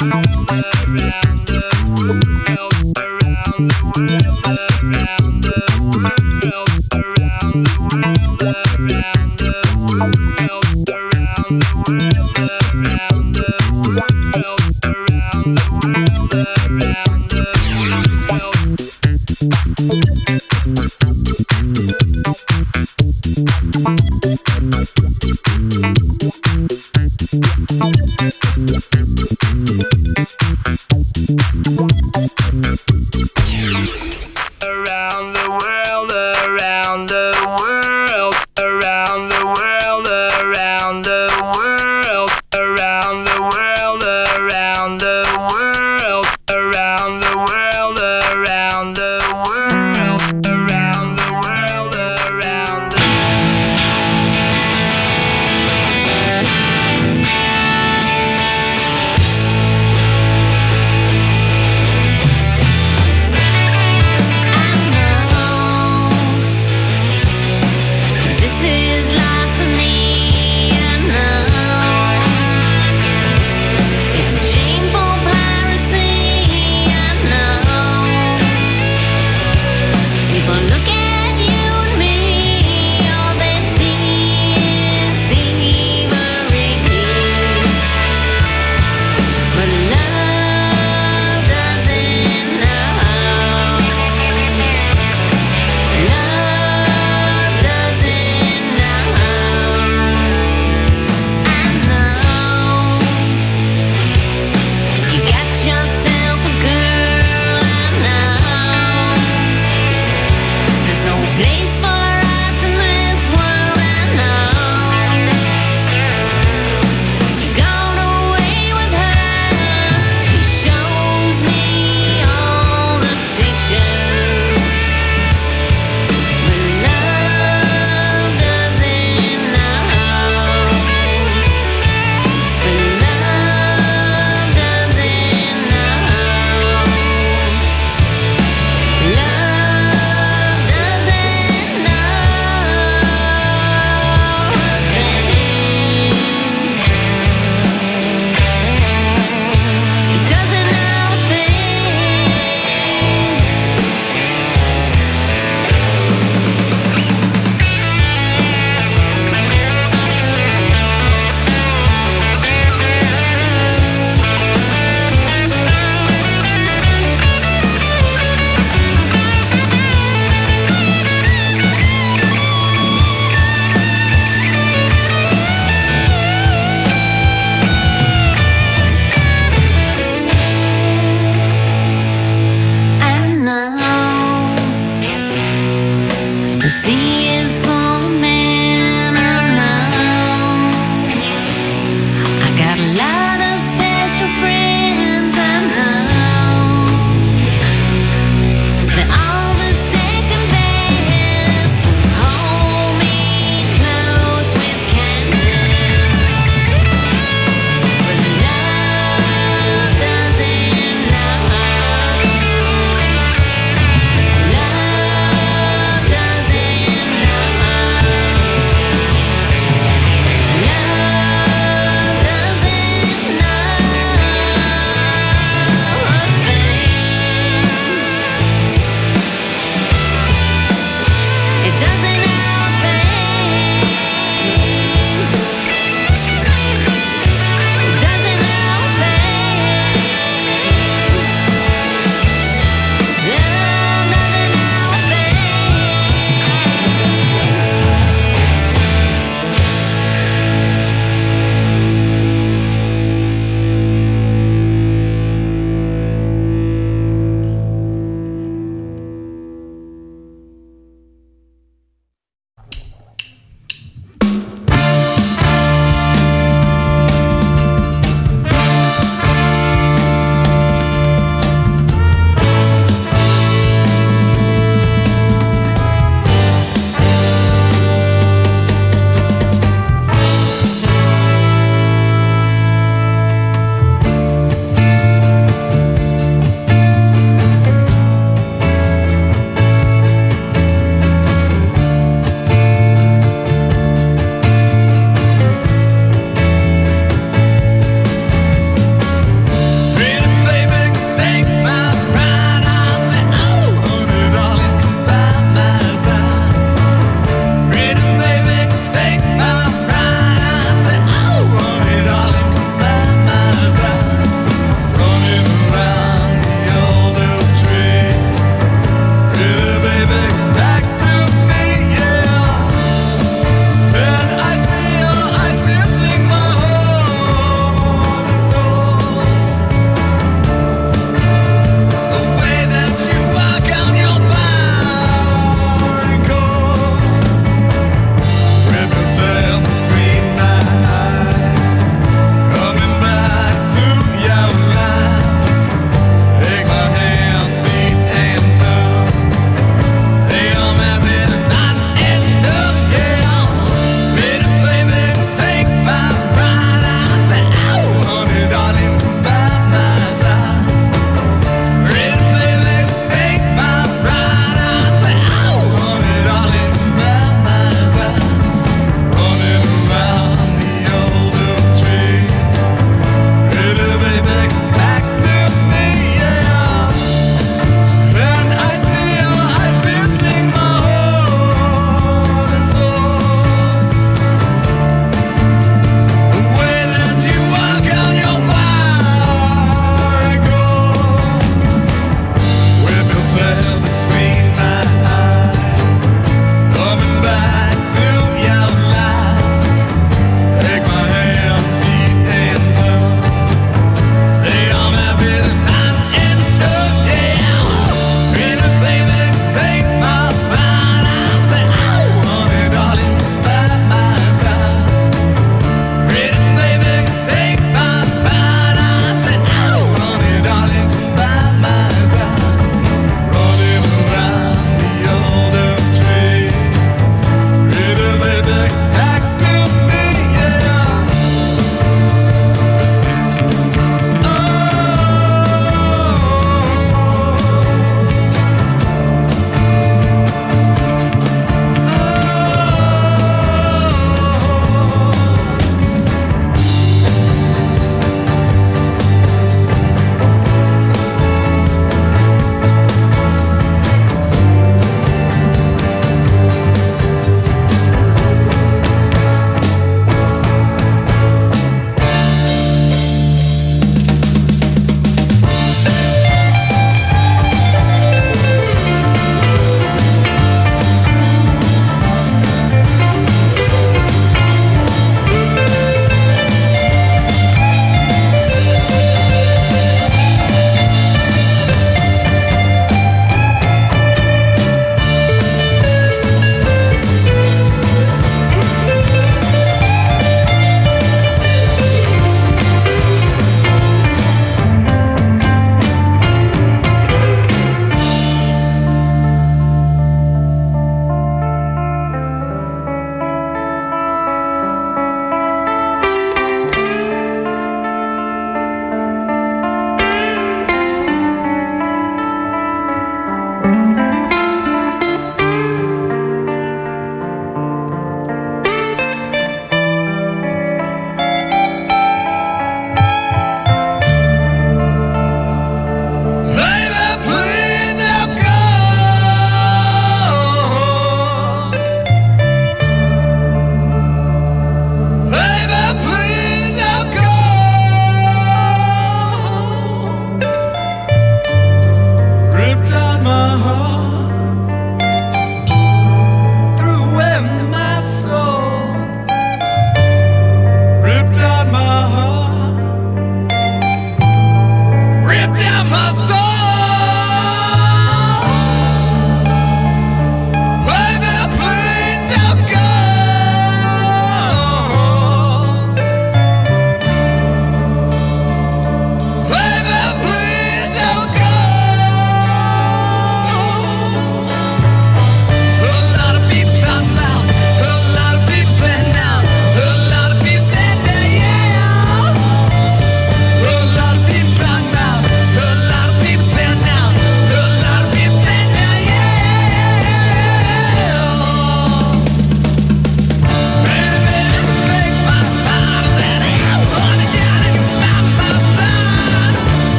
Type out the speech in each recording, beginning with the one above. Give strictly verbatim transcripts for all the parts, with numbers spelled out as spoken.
Around the world, around the world, around the world.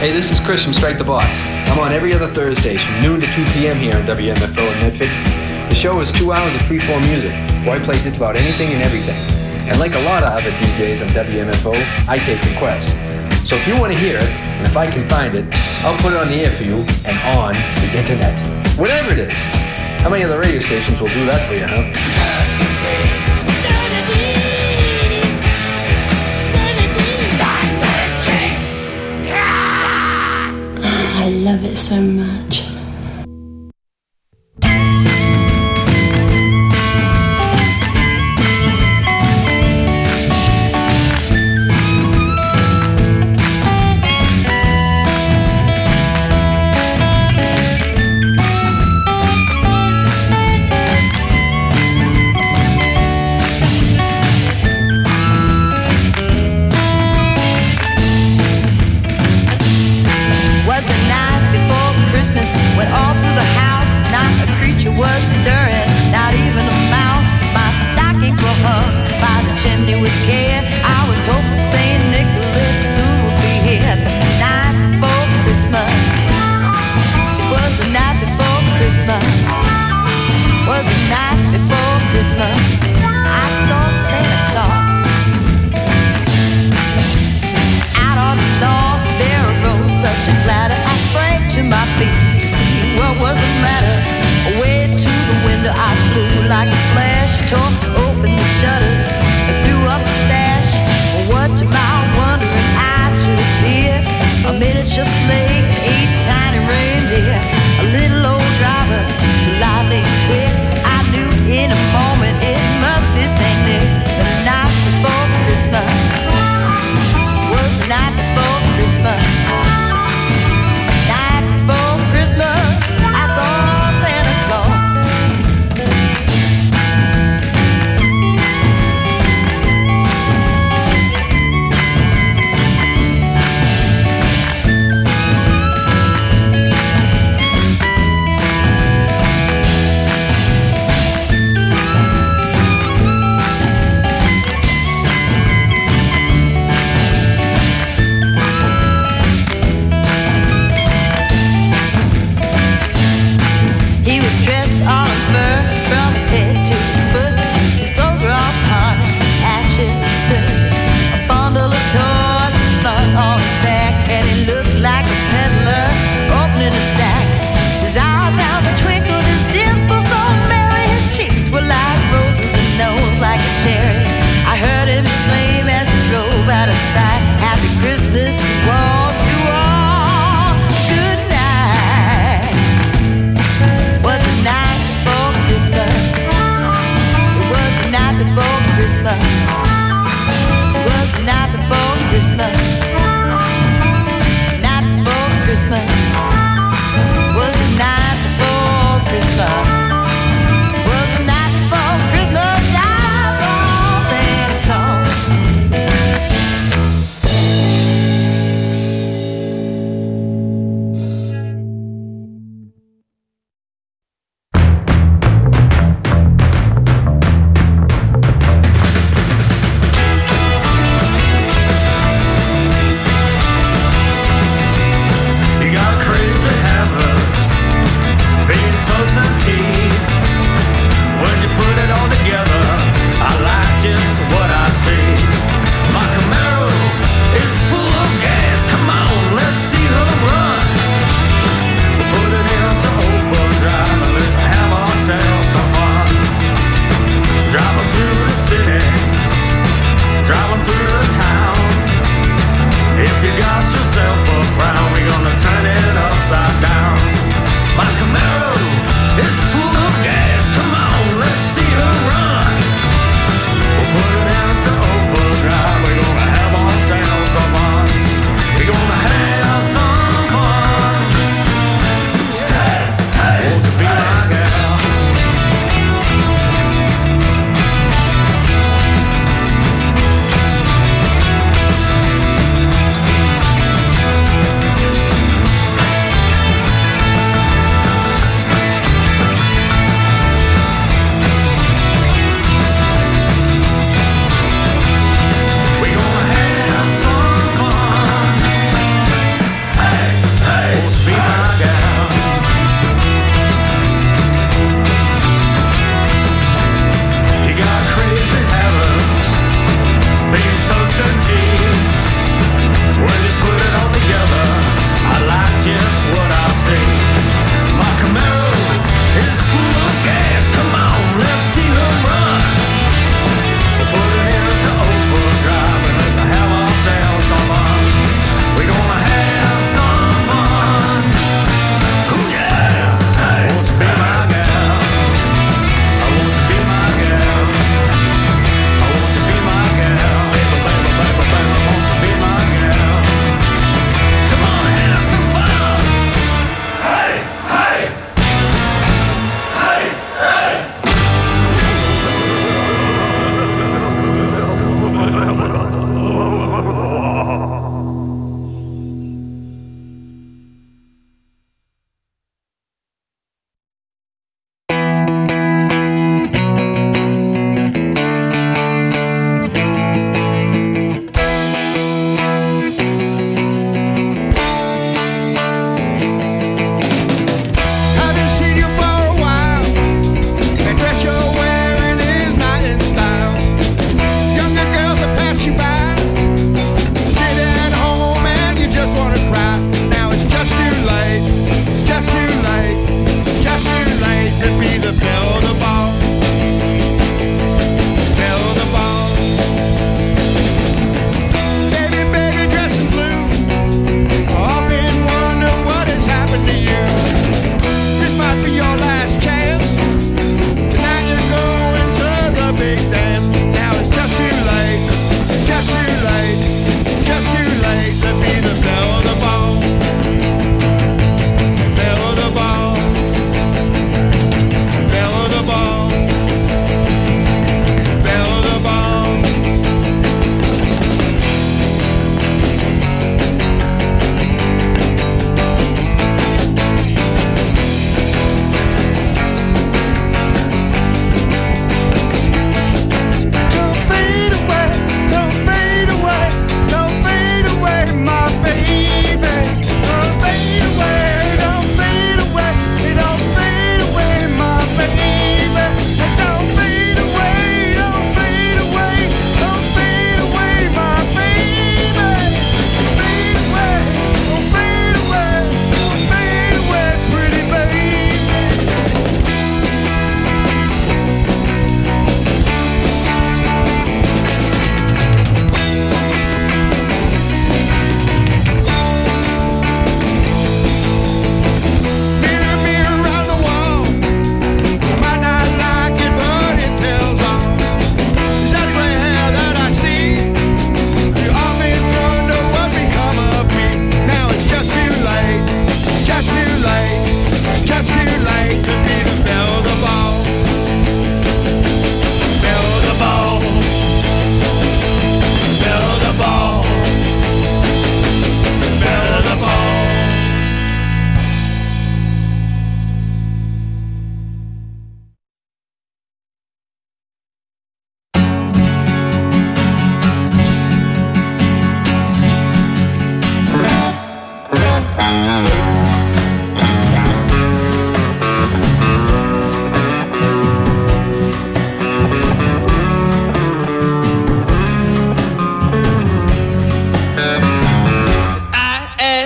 Hey, this is Chris from Strike the Box. I'm on every other Thursdays from noon to two p.m. here on W M F O in Medford. The show is two hours of free-form music, where I play just about anything and everything. And like a lot of other D Js on W M F O, I take requests. So if you want to hear it, and if I can find it, I'll put it on the air for you and on the internet. Whatever it is. How many other radio stations will do that for you, huh? I love it so much.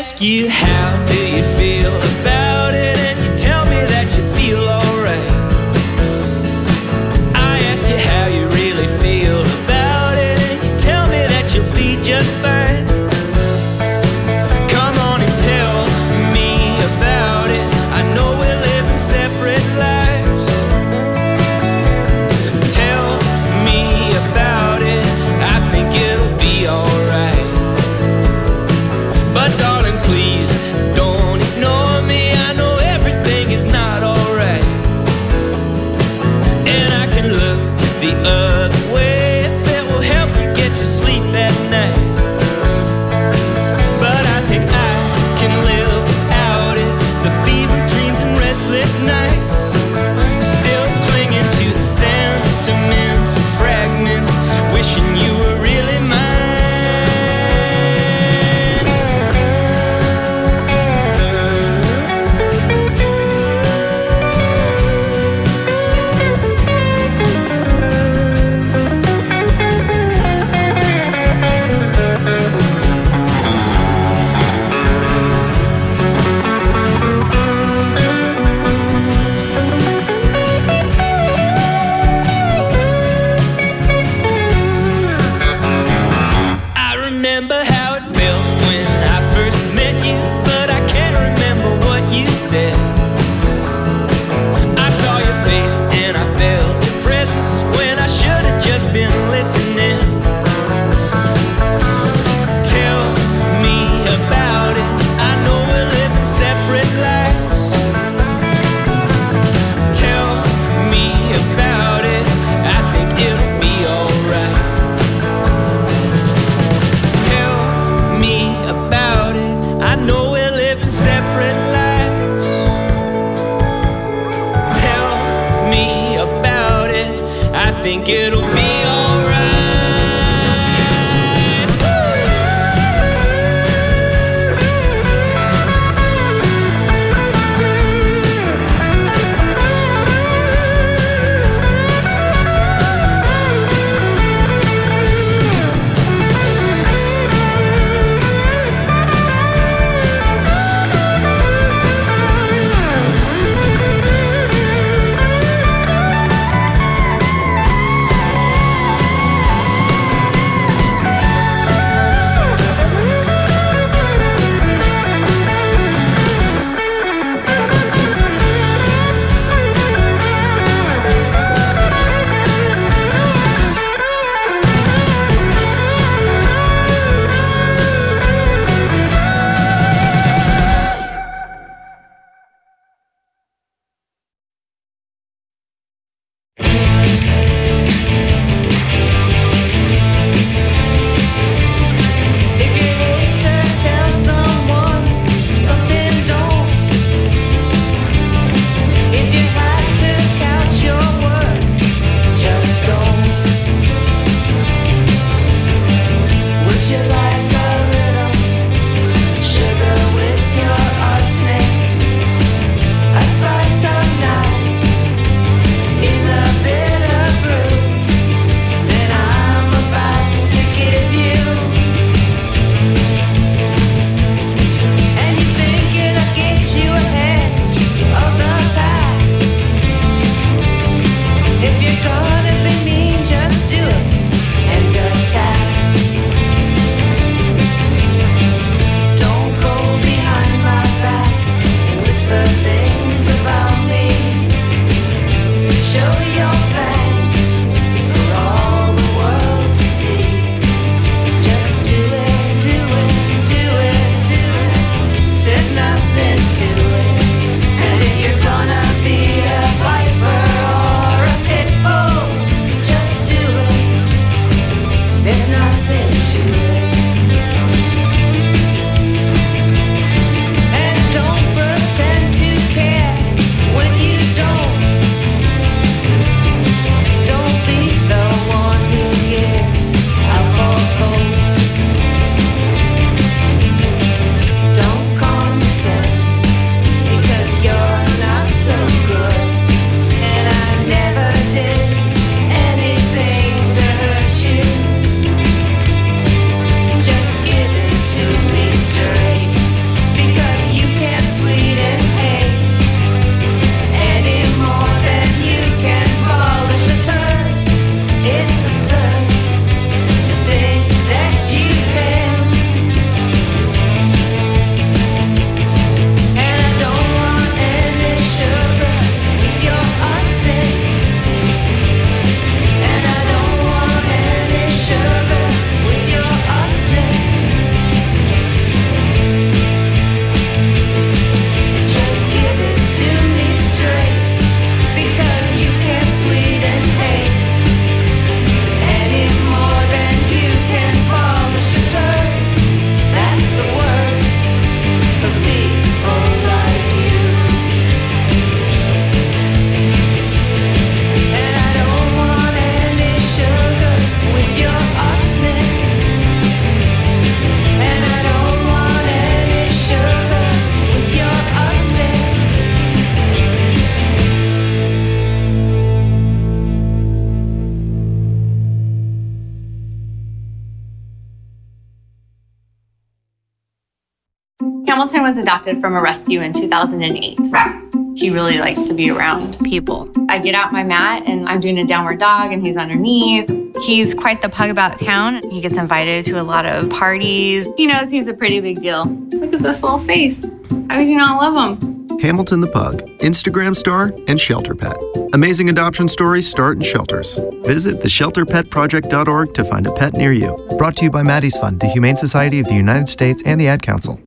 ask you how do you feel about it, and you tell me that you feel alright. I ask you how you really feel about it, and you tell me that you'll be just fine. Come on and tell me about it. I know we're living separate lives. Tell me about it. I think it'll be alright. But darling, please don't ignore me. I know everything is not alright, and I can look the other way if it will help you get to sleep at night. But I think I can live without it. The fever dreams and restless nights, still clinging to the sentiments and fragments, wishing you were really mine. I remember how it felt when I first met you, but I can't remember what you said. I saw your face and I felt your presence when I should have just been listening. Tell me about it. I know we're living separate lives. Tell me about it. I think it'll be alright. Tell me about it. I know we're living separate lives. Tell me about it. I think it'll be alright. Hamilton was adopted from a rescue in two thousand eight. He really likes to be around people. I get out my mat and I'm doing a downward dog and he's underneath. He's quite the pug about town. He gets invited to a lot of parties. He knows he's a pretty big deal. Look at this little face. How could you not love him? Hamilton the Pug, Instagram star and shelter pet. Amazing adoption stories start in shelters. Visit the shelter pet project dot org to find a pet near you. Brought to you by Maddie's Fund, the Humane Society of the United States, and the Ad Council.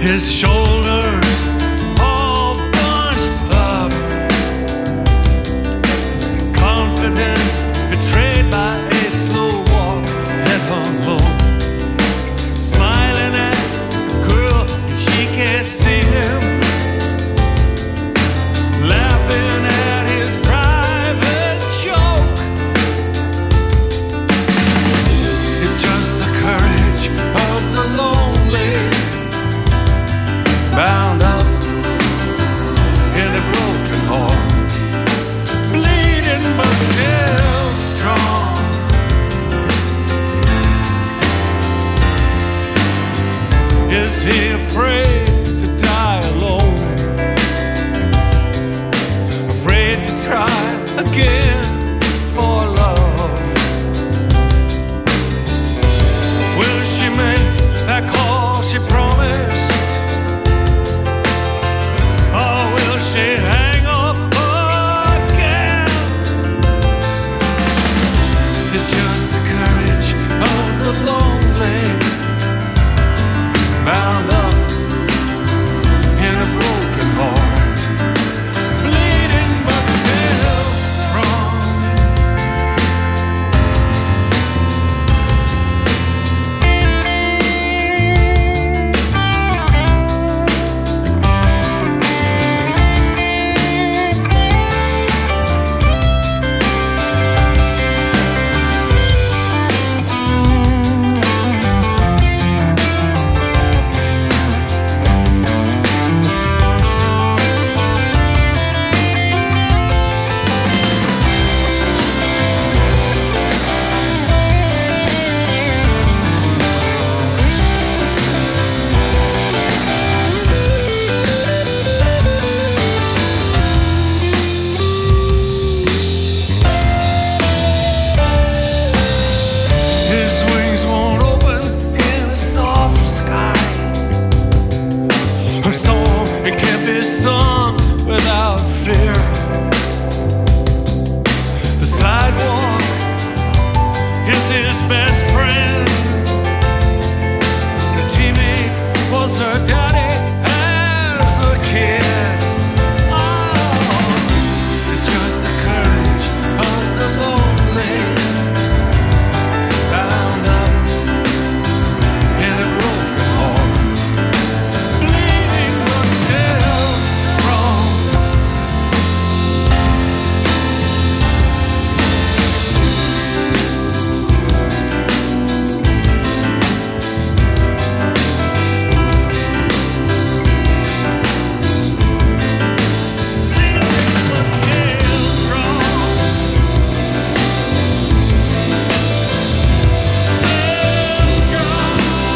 his shoulders all bunched up. Confidence betrayed by a slow walk, head hung low. Smiling at the girl, she can't see him. Laughing at his private joke. It's just the courage of the lonely, bound up in a broken heart, bleeding but still strong. Is he afraid to die alone? Afraid to try again for love? Will she make that call she promised? Or will she hang up again? It's just the courage of the lonely, bound up in a broken heart, bleeding but still strong. His wings won't open in a soft sky. Her song, it can't be sung without fear. The sidewalk is his best friend. The T V was her daddy as a kid. Oh, it's just the courage of the lonely, bound up in a broken heart, bleeding but still strong. Bleeding but still strong. Still strong.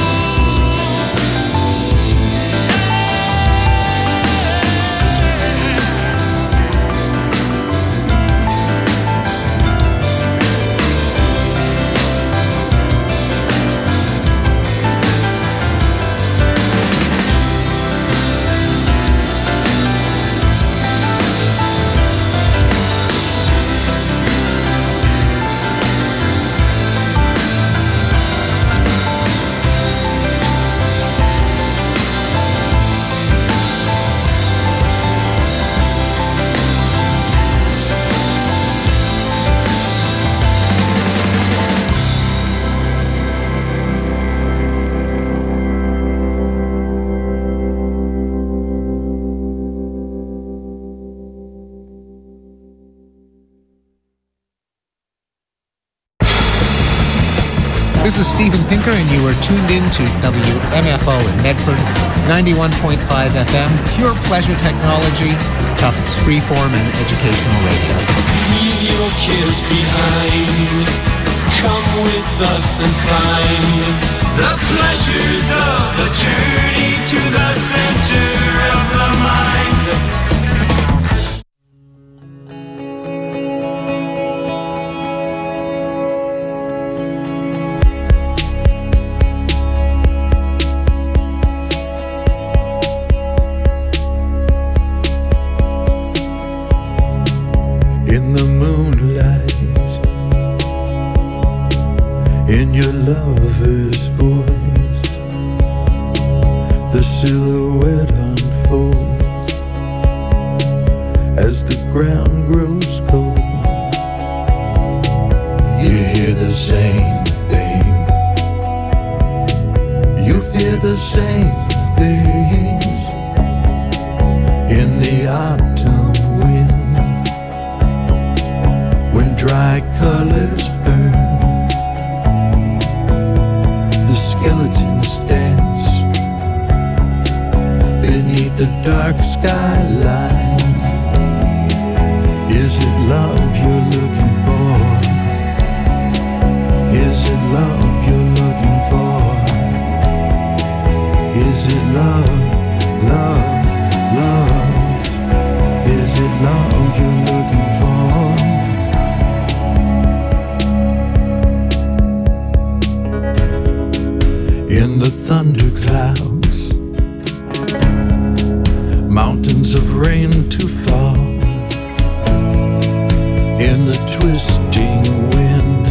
This is Steven Pinker, and you are tuned in to W M F O in Medford, ninety-one point five F M, pure pleasure technology, Tufts freeform and educational radio. Leave your kids behind. Come with us and find the pleasures of the journey to the center of the mind. In the moonlight, in your lover's voice, The silhouette unfolds as the ground grows cold. You hear the same thing. You fear the same things in the autumn wind, when dry colors burn, the skeletons dance beneath the dark skyline. Is it love you're looking for? Is it love you're looking for? Is it love, love, love? Is it love you're looking for? In the thunderclouds, mountains of rain to fall, in the twisting wind,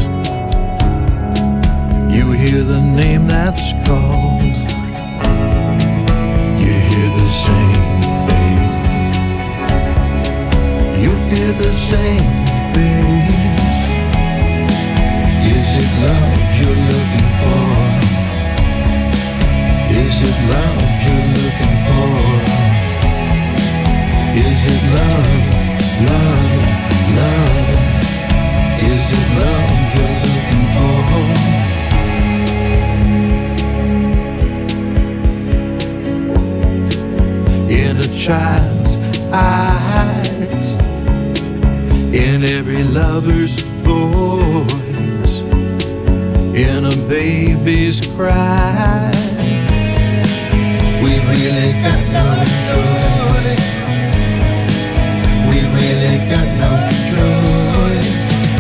you hear the name that's called. You hear the same thing. You fear the same thing. Is it love you're looking for? Is it love you're looking for? Is it love, love, love? Is it love you're looking for? In a child's eyes, in every lover's voice, in a baby's cry, we really got no choice. We really got no choice.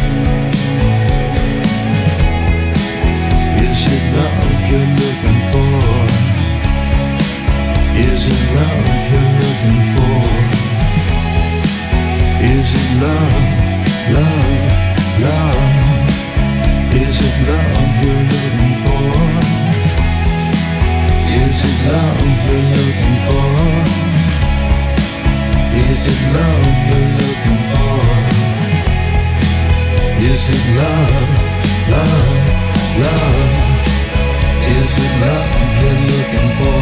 Is it love you're looking for? Is it love you're looking for? Is it love, love, love? Is it love you're looking for? Is it love you're looking for? Is it love you're looking for? Is it love, love, love? Is it love you're looking for?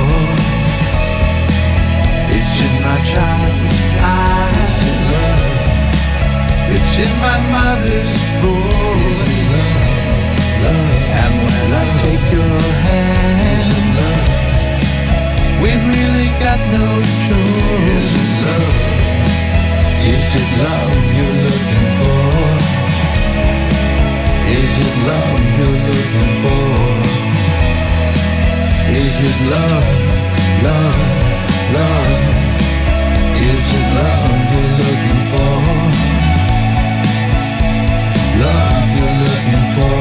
It's in my child's eyes. Is it love? It's in my mother's voice. Is it love, love? And when I take your hand, is it love? We've really got no choice. Is it love? Is it love you're looking for? Is it love you're looking for? Is it love, love, love? Is it love you're looking for? Love you're looking for?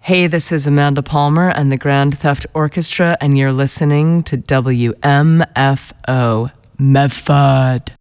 Hey, this is Amanda Palmer and the Grand Theft Orchestra, and you're listening to W M F O Medford.